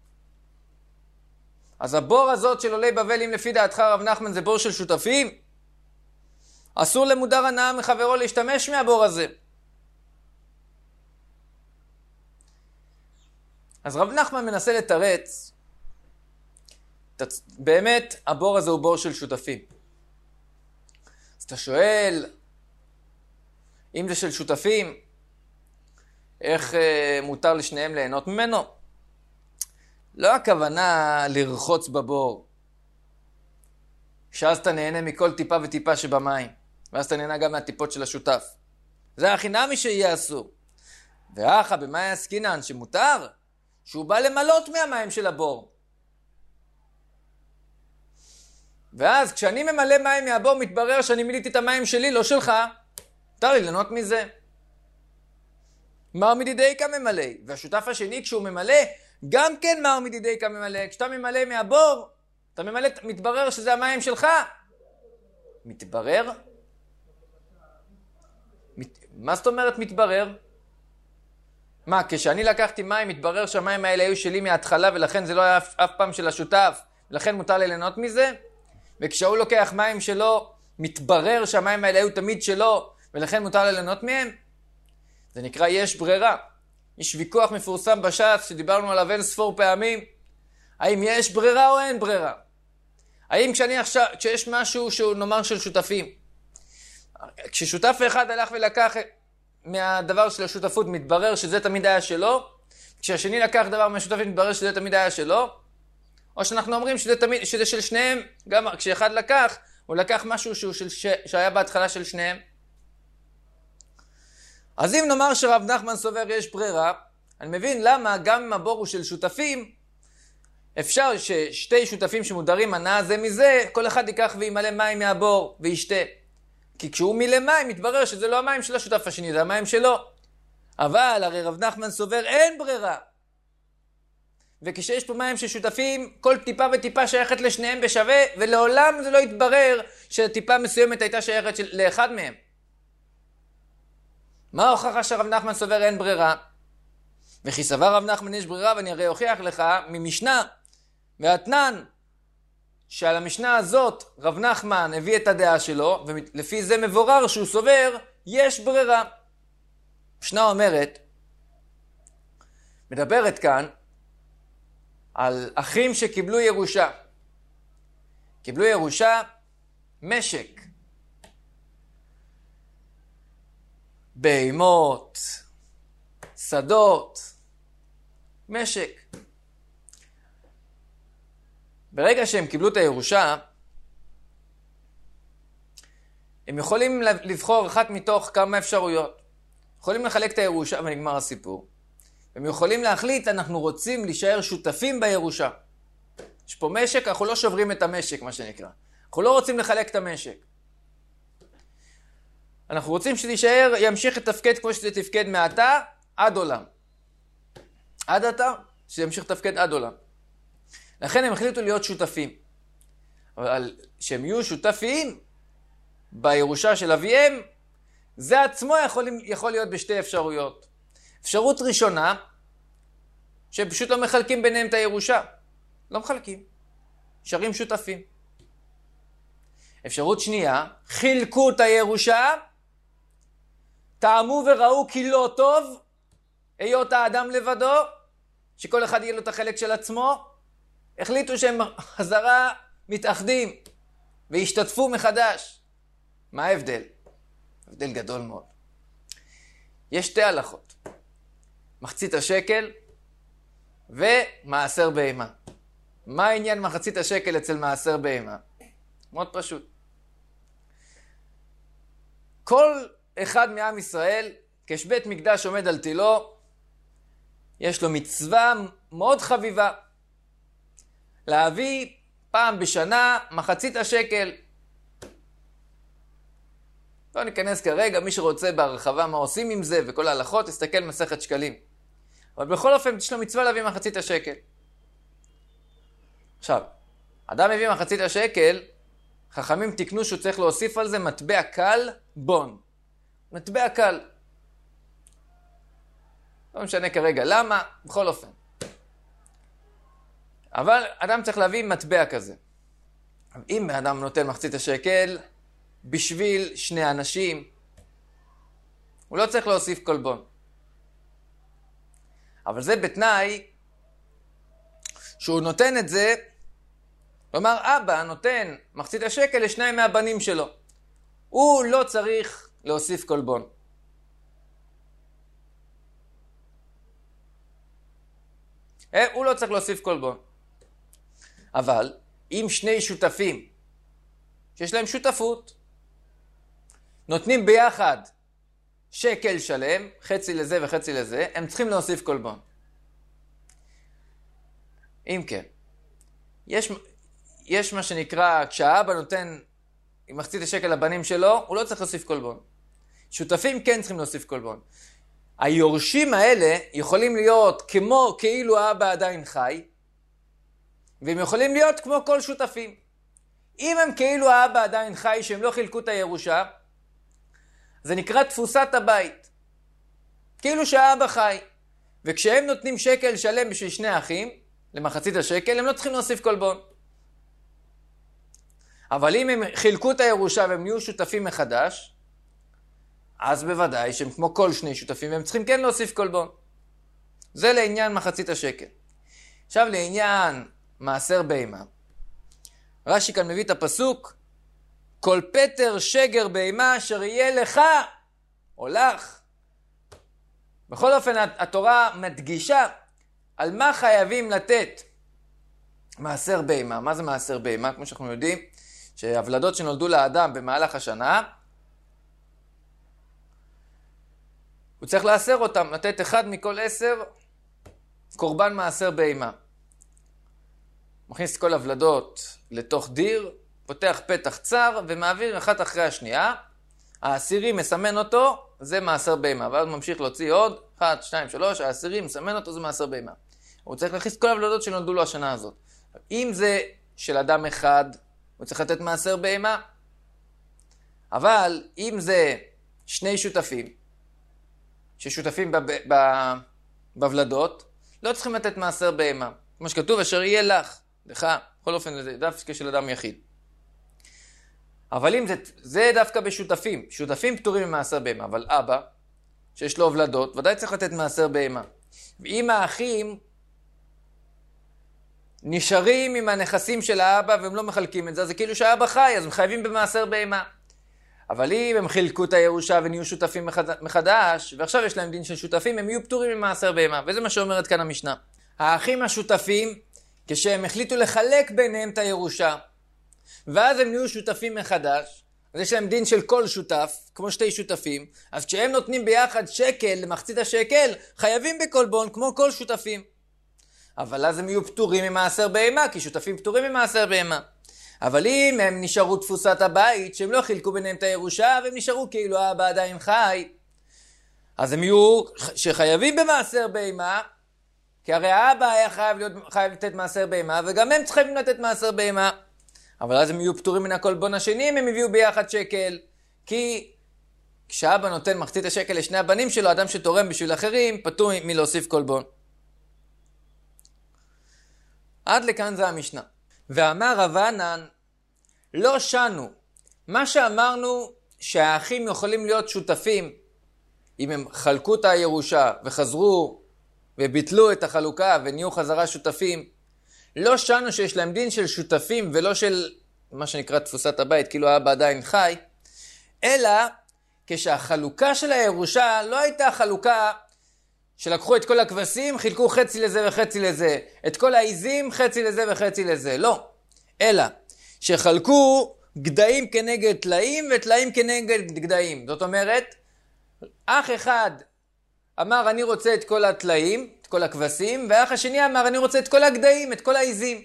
אז הבור הזאת של עולי בבל, אם לפי דעתך רב נחמן זה בור של שותפים, אסור למודר הנאה מחברו להשתמש מהבור הזה. אז רב נחמן מנסה לתרץ, באמת הבור הזה הוא בור של שותפים. אז אתה שואל, אם זה של שותפים, איך מותר לשניהם ליהנות ממנו? לא הכוונה לרחוץ בבור, שאז אתה נהנה מכל טיפה וטיפה שבמים, ואז אתה נהנה גם מהטיפות של השותף. זה החינמי שיהיה אסור. ואחא במאי עסקינן שמותר, שהוא בא למלות מהמים של הבור. ואז כשאני ממלא מים מהבור, מתברר שאני מילאתי את המים שלי, לא שלך. מותר לי ליהנות מזה. מר מדידייקה ממלא. והשותף השני כשהוא ממלא, גם כן מר מדידייקה ממלא. כשאתה ממלא מהבור, אתה ממלא, מתברר שזה המים שלך. מתברר? מה זאת אומרת מתברר? מה, כשאני לקחתי מים, מתברר שהמים האלה היו שלי מההתחלה, ולכן זה לא היה אף פעם של השותף, ולכן מותר לי ליהנות מזה? וכשהוא לוקח מים שלו, מתברר שהמים האלה היו תמיד שלו, ולכן מותר לי ליהנות מהם? זה נקרא יש ברירה. יש ויכוח מפורסם בש"ס, שדיברנו עליו אין ספור פעמים, האם יש ברירה או אין ברירה? האם כשיש משהו שהוא נאמר של שותפים, כששותף אחד הלך ולקח מהדבר של השותפות, מתברר שזה תמיד היה שלו, כשהשני לקח דבר מהשותפים, מתברר שזה תמיד היה שלו, או שאנחנו אומרים שזה של שניהם, גם כשאחד לקח, הוא לקח משהו שהיה בהתחלה של שניהם. אז אם נאמר שרב נחמן סובר יש ברירה, אני מבין למה גם אם הבור הוא של שותפים, אפשר ששתי שותפים שמודרים הנאה זה מזה, כל אחד ייקח וימלא מים מהבור וישתה. כי כשהוא מילא מים, מתברר שזה לא המים של השותף השני, זה המים שלו. אבל הרי רב נחמן סובר אין ברירה. וכשיש פה מים של שותפים, כל טיפה וטיפה שייכת לשניהם בשווה, ולעולם זה לא יתברר שטיפה מסוימת הייתה שייכת לאחד מהם. מה ההוכחה שרב נחמן סובר אין ברירה? וכי סבר רב נחמן יש ברירה, ואני הרי אוכיח לך ממשנה, ואתנן, שעל המשנה הזאת רב נחמן הביא את הדעה שלו, ולפי זה מבורר שהוא סובר, יש ברירה. המשנה אומרת, מדברת כאן על אחים שקיבלו ירושה. קיבלו ירושה משק. בהמות, שדות, משק. ברגע שהם קיבלו את הירושה, הם יכולים לבחור אחת מתוך כמה אפשרויות. יכולים לחלק את הירושה ונגמר הסיפור. הם יכולים להחליט, אנחנו רוצים להישאר שותפים בירושה. יש פה משק, אנחנו לא שוברים את המשק, מה שנקרא. אנחנו לא רוצים לחלק את המשק. אנחנו רוצים שתישאר, ימשיך לתפקד כמו שזה תפקד מעתה עד עולם. עד עתה, שימשיך לתפקד עד עולם. לכן הם החליטו להיות שותפים. אבל שהם יהיו שותפים בירושה של אביהם, זה עצמו יכול להיות בשתי אפשרויות. אפשרות ראשונה, שהם פשוט לא מחלקים ביניהם את הירושה. לא מחלקים. נשארים שותפים. אפשרות שנייה, חילקו את הירושה, טעמו וראו כי לא טוב, היות האדם לבדו, שכל אחד יהיה לו את החלק של עצמו, החליטו שהם חזרה מתאחדים והשתתפו מחדש. מה ההבדל? הבדל גדול מאוד. יש שתי הלכות. מחצית השקל ומעשר בהמה. מה העניין מחצית השקל אצל מעשר בהמה? מאוד פשוט. כל אחד מעם ישראל, כשבית מקדש עומד על תילו, יש לו מצווה מאוד חביבה. להביא פעם בשנה מחצית השקל. לא ניכנס כרגע, מי שרוצה בהרחבה מה עושים עם זה וכל ההלכות, תסתכל מסכת שקלים. אבל בכל אופן יש לו מצווה להביא מחצית השקל. עכשיו, אדם מביא מחצית השקל, חכמים תקנו שהוא צריך להוסיף על זה מטבע קל בון. מטבע קל. לא משנה כרגע למה, בכל אופן. אבל אדם צריך להביא מטבע כזה. אם אדם נותן מחצית השקל בשביל שני אנשים, הוא לא צריך להוסיף קולבון. אבל זה בתנאי שהוא נותן את זה, כלומר אבא נותן מחצית השקל לשניים מהבנים שלו. הוא לא צריך להוסיף קולבון. הוא לא צריך להוסיף קולבון. אבל אם שני שותפים שיש להם שותפות, נותנים ביחד שקל שלם, חצי לזה וחצי לזה, הם צריכים להוסיף קולבון. אם כן, יש מה שנקרא, כשהאבא נותן עם מחצית השקל לבנים שלו, הוא לא צריך להוסיף קולבון. שותפים כן צריכים להוסיף קולבון. היורשים האלה יכולים להיות כאילו האבא עדיין חי, והם יכולים להיות כמו כל שותפים. אם הם כאילו האבא עדיין חי, שהם לא חילקו את הירושה, זה נקרא תפוסת הבית. כאילו שהאבא חי. וכשהם נותנים שקל שלם בשביל שני אחים, למחצית השקל, הם לא צריכים להוסיף קולבון. אבל אם הם חילקו את הירושה והם נהיו שותפים מחדש, אז בוודאי שהם כמו כל שני שותפים, והם צריכים כן להוסיף קולבון. זה לעניין מחצית השקל. עכשיו לעניין מעשר בהמה. רש"י כאן מביא את הפסוק, כל פטר שגר בהמה אשר יהיה לך או לך. בכל אופן התורה מדגישה על מה חייבים לתת מעשר בהמה. מה זה מעשר בהמה? כמו שאנחנו יודעים, שהוולדות שנולדו לאדם במהלך השנה, הוא צריך לאסר אותם, לתת אחד מכל 10 קורבן מעשר בהמה. מכניס את כל הוולדות לתוך דיר, פותח פתח צר ומעביר אחת אחרי השנייה. העשירי מסמן אותו, זה מעשר בהמה. ואז ממשיך להוציא עוד, 1, 2, 3, העשירי מסמן אותו, זה מעשר בהמה. הוא צריך להכניס את כל הוולדות שנולדו לו השנה הזאת. אם זה של אדם אחד, הוא צריך לתת מעשר בהמה. אבל אם זה שני שותפים, ששותפים בוולדות, לא צריכים לתת מעשר בהמה. כמו שכתוב, אשר יהיה לך בכל אופן זה דווקא של אדם יחיד. אבל אם זה דווקא בשותפים, שותפים פטורים ממעשר בהמה, אבל אבא, שיש לו הולדות, ודאי צריך לתת מעשר בהמה. ואם האחים נשארים עם הנכסים של האבא והם לא מחלקים את זה, זה כאילו שהאבא חי, אז הם חייבים במעשר בהמה. אבל אם הם חילקו את הירושה ונהיו שותפים מחדש, ועכשיו יש להם דין של שותפים, הם יהיו פטורים ממעשר בהמה. וזה מה שאומרת כאן המשנה. האחים השותפים, כשהם החליטו לחלק ביניהם את הירושה, ואז הם נהיו שותפים מחדש, אז יש להם דין של כל שותף, כמו שתי שותפים, אז כשהם נותנים ביחד שקל למחצית השקל, חייבים בקולבון כמו כל שותפים. אבל אז הם יהיו פטורים ממעשר בהמה, כי שותפים פטורים ממעשר בהמה. אבל אם הם נשארו תפוסת הבית, שהם לא חילקו ביניהם את הירושה, והם נשארו כאילו האבא עדיין חי, אז הם יהיו שחייבים במעשר בהמה, כי הרי האבא היה חייב לתת מעשר בהמה, וגם הם צריכים לתת מעשר בהמה. אבל אז הם יהיו פטורים מן הקולבון השני, אם הם הביאו ביחד שקל. כי כשאבא נותן מחצית השקל לשני הבנים שלו, אדם שתורם בשביל אחרים, פטור מלהוסיף קולבון. עד לכאן זה המשנה. ואמר רבנן, לא שנו. מה שאמרנו שהאחים יכולים להיות שותפים, אם הם חלקו את הירושה וחזרו וביטלו את החלוקה ונהיו חזרה שותפים, לא שנו שיש להם דין של שותפים ולא של מה שנקרא תפוסת הבית, כאילו האבא עדיין חי, אלא כשהחלוקה של הירושה לא הייתה חלוקה שלקחו את כל הכבשים, חילקו חצי לזה וחצי לזה, את כל העיזים חצי לזה וחצי לזה, לא. אלא שחלקו גדיים כנגד תלאים וטלאים כנגד גדיים. זאת אומרת, אח אחד אמר אני רוצה את כל התלאים, את כל הכבשים, ואח השני אמר אני רוצה את כל הגדיים, את כל העיזים.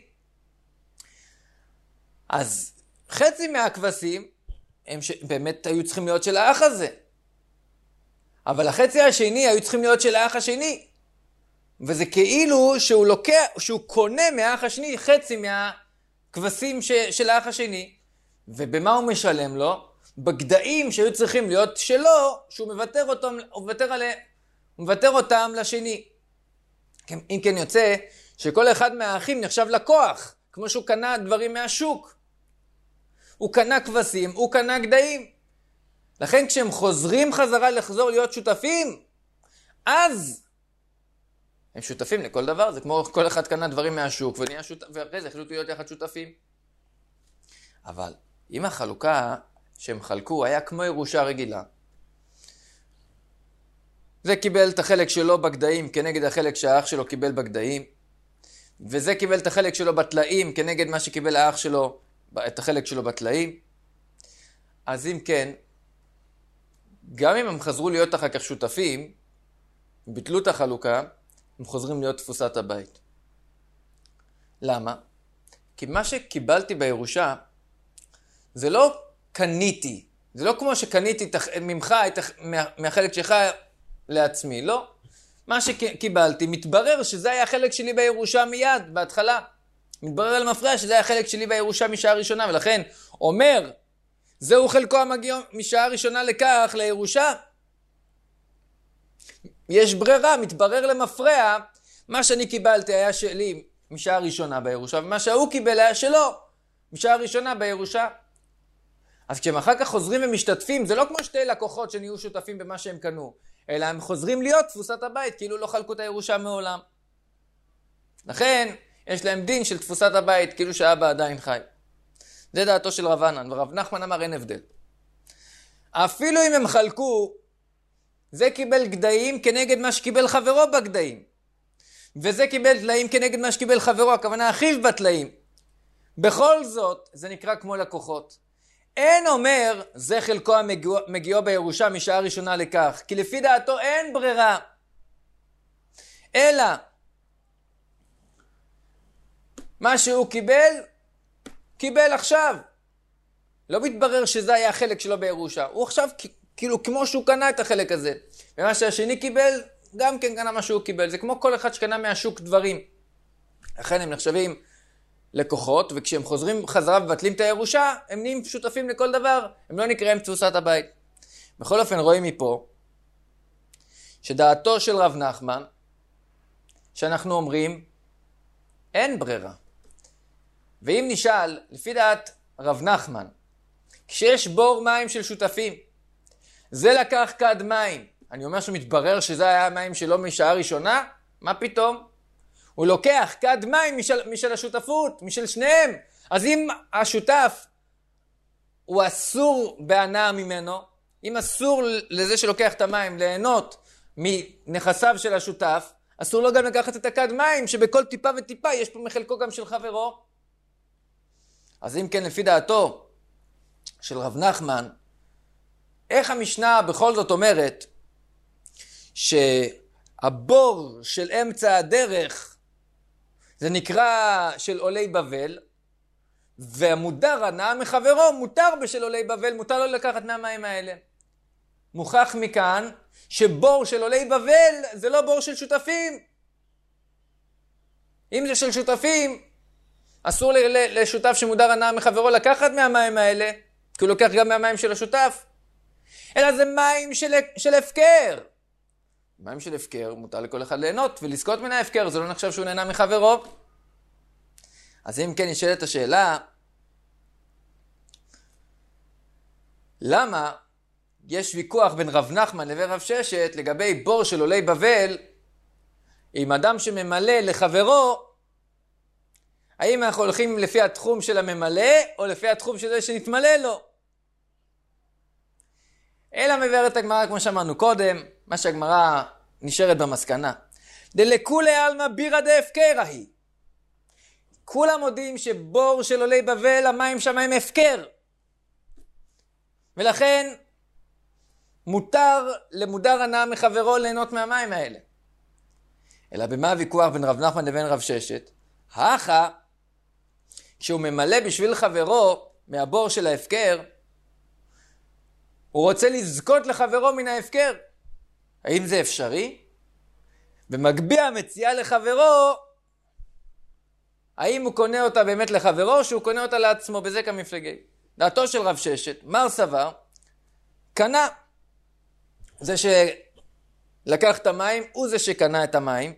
אז חצי מהכבשים הם באמת היו צריכים להיות של האח הזה. אבל החצי השני היו צריכים להיות של האח השני. וזה כאילו שהוא קונה מהאח השני חצי מהכבשים של האח השני. ובמה הוא משלם לו? בגדיים שהיו צריכים להיות שלו, שהוא מוותר אותם לשני. אם כן יוצא שכל אחד מהאחים נחשב לקוח, כמו שהוא קנה דברים מהשוק. הוא קנה כבשים, הוא קנה גדיים. לכן כשהם חוזרים חזרה לחזור להיות שותפים, אז הם שותפים לכל דבר. זה כמו כל אחד קנה דברים מהשוק ואחרי זה החליטו להיות יחד שותפים. אבל אם החלוקה שהם חלקו היה כמו ירושה רגילה, זה קיבל את החלק שלו בגדיים כנגד החלק שהאח שלו קיבל בגדיים, וזה קיבל את החלק שלו בתלאים כנגד מה שקיבל האח שלו את החלק שלו בתלאים. אז אם כן, גם אם הם חזרו להיות אחר כך שותפים, ביטלו את החלוקה, הם חוזרים להיות תפוסת הבית. למה? כי מה שקיבלתי בירושה, זה לא קניתי. זה לא כמו שקניתי ממך, מהחלק שלך לעצמי. לא. מה שקיבלתי, מתברר שזה היה החלק שלי בירושה מיד, בהתחלה. מתברר על מפריע שזה היה החלק שלי בירושה משעה ראשונה, ולכן אומר, זהו חלקו המגיע משעה ראשונה לכך לירושה. יש ברירה, מתברר למפרע, מה שאני קיבלתי היה שלי משעה ראשונה בירושה, ומה שהוא קיבל היה שלו משעה ראשונה בירושה. אז כשהם אחר כך חוזרים ומשתתפים, זה לא כמו שתי לקוחות שנהיו שותפים במה שהם קנו, אלא הם חוזרים להיות תפוסת הבית, כאילו לא חלקו את הירושה מעולם. לכן יש להם דין של תפוסת הבית, כאילו שהאבא עדיין חי. זה דעתו של רבנן, ורב נחמן אמר אין הבדל. אפילו אם הם חלקו, זה קיבל גדיים כנגד מה שקיבל חברו בגדיים. וזה קיבל תלאים כנגד מה שקיבל חברו, הכוונה אחיו בתלאים. בכל זאת, זה נקרא כמו לקוחות. אין אומר, זה חלקו המגיעו בירושה משעה ראשונה לכך. כי לפי דעתו אין ברירה. אלא, מה שהוא קיבל עכשיו. לא מתברר שזה היה החלק שלו בירושה. הוא עכשיו כאילו כמו שהוא קנה את החלק הזה. ומה שהשני קיבל, גם כן קנה מה שהוא קיבל. זה כמו כל אחד שקנה מהשוק דברים. לכן הם נחשבים לקוחות, וכשהם חוזרים חזרה ובטלים את הירושה, הם נהיים שותפים לכל דבר. הם לא נקראים תפוסת הבית. בכל אופן רואים מפה, שדעתו של רב נחמן, שאנחנו אומרים, אין ברירה. ואם נשאל, לפי דעת רב נחמן, כשיש בור מים של שותפים, זה לקח כד מים, אני אומר שמתברר שזה היה המים שלו משעה ראשונה, מה פתאום? הוא לוקח כד מים משל השותפות, משל שניהם. אז אם השותף הוא אסור בהנאה ממנו, אם אסור לזה שלוקח את המים ליהנות מנכסיו של השותף, אסור לו גם לקחת את הכד מים, שבכל טיפה וטיפה יש פה מחלקו גם של חברו. אז אם כן, לפי דעתו של רב נחמן, איך המשנה בכל זאת אומרת שהבור של אמצע הדרך זה נקרא של עולי בבל, והמודר הנאה מחברו מותר בשל עולי בבל, מותר לו לקחת מהמים האלה. מוכח מכאן שבור של עולי בבל זה לא בור של שותפים. אם זה של שותפים, אסור לשותף שמודר הנאה מחברו לקחת מהמים האלה, כי הוא לוקח גם מהמים של השותף. אלא זה מים של הפקר. מים של הפקר מותר לכל אחד ליהנות ולזכות מן ההפקר, זה לא נחשב שהוא נהנה מחברו. אז אם כן נשאלת השאלה, למה יש ויכוח בין רב נחמן לבין רב ששת לגבי בור של עולי בבל, עם אדם שממלא לחברו, האם אנחנו הולכים לפי התחום של הממלא או לפי התחום של זה שנתמלא לו? אלא מבארת הגמרא, כמו שאמרנו קודם, מה שהגמרא נשארת במסקנה. דלכולי עלמא בירא דהפקרא היא. כולם מודים שבור של עולי בבל, המים שם הם הפקר. ולכן מותר למודר הנאה מחברו ליהנות מהמים האלה. אלא במה הוויכוח בין רב נחמן לבין רב ששת? האחא, כשהוא ממלא בשביל חברו מהבור של ההפקר, הוא רוצה לזכות לחברו מן ההפקר. האם זה אפשרי? ומגביה מציאה לחברו, האם הוא קונה אותה באמת לחברו, או שהוא קונה אותה לעצמו, בזה כמפלגי. דעתו של רב ששת, מר סבר, קנה. זה שלקח את המים, הוא זה שקנה את המים.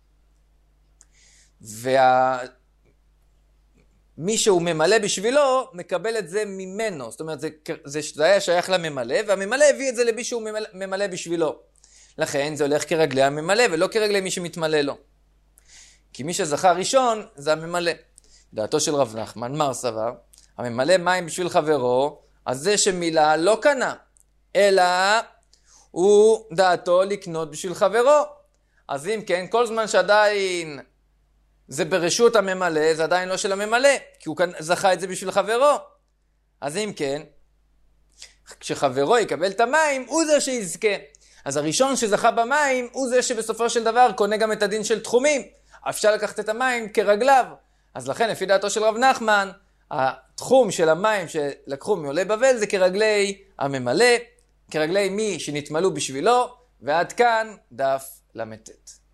מי שהוא ממלא בשבילו, מקבל את זה ממנו. זאת אומרת, זה היה שייך לממלא, והממלא הביא את זה למי שהוא ממלא בשבילו. לכן זה הולך כרגלי הממלא, ולא כרגלי מי שמתמלא לו. כי מי שזכה ראשון, זה הממלא. דעתו של רב נחמן, מר סבר, הממלא מים בשביל חברו, אז זה שמילא לא קנה, אלא הוא דעתו לקנות בשביל חברו. אז אם כן, כל זמן שעדיין זה ברשות הממלא, זה עדיין לא של הממלא, כי הוא זכה את זה בשביל חברו. אז אם כן, כשחברו יקבל את המים, הוא זה שיזכה. אז הראשון שזכה במים, הוא זה שבסופו של דבר קונה גם את הדין של תחומים. אפשר לקחת את המים כרגליו. אז לכן, לפי דעתו של רב נחמן, התחום של המים שלקחו מעולי בבל זה כרגלי הממלא, כרגלי מי שנתמלו בשבילו, ועד כאן דף למתת.